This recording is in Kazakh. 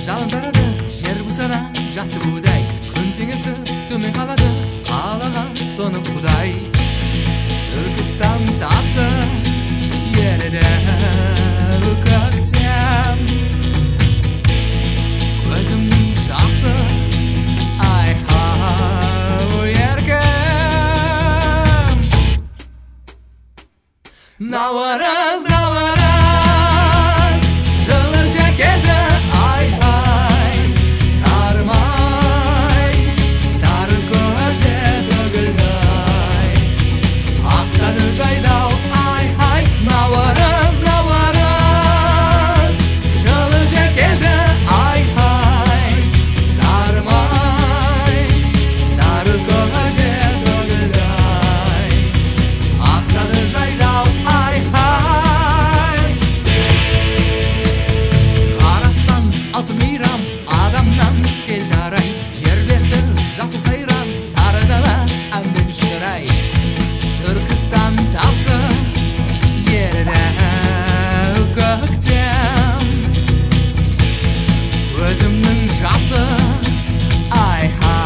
жалындарады жер бусана жатты будай, күн теңесі төмен қалады, қалаған соны құдай. Түркістан тасы ереді көктем, көзімнің жасы ай-хай еркем. Наурыз, наурыз, жылы жел келді, ай-хай, сарымай, тары көже төгілді, ақтады жайдау, ай-хай. Наурыз, наурыз, жылы жел келді, ай-хай, сарымай, тары көже төгілді, ақтады жайдау, ай-хай. Қарасаң алтын мейрам адамнан келді арай, жер беті жасыл сайран, сары дала әнмен шырай. Түркістан тасы ерді көктем, көзімнің жасы ай-хай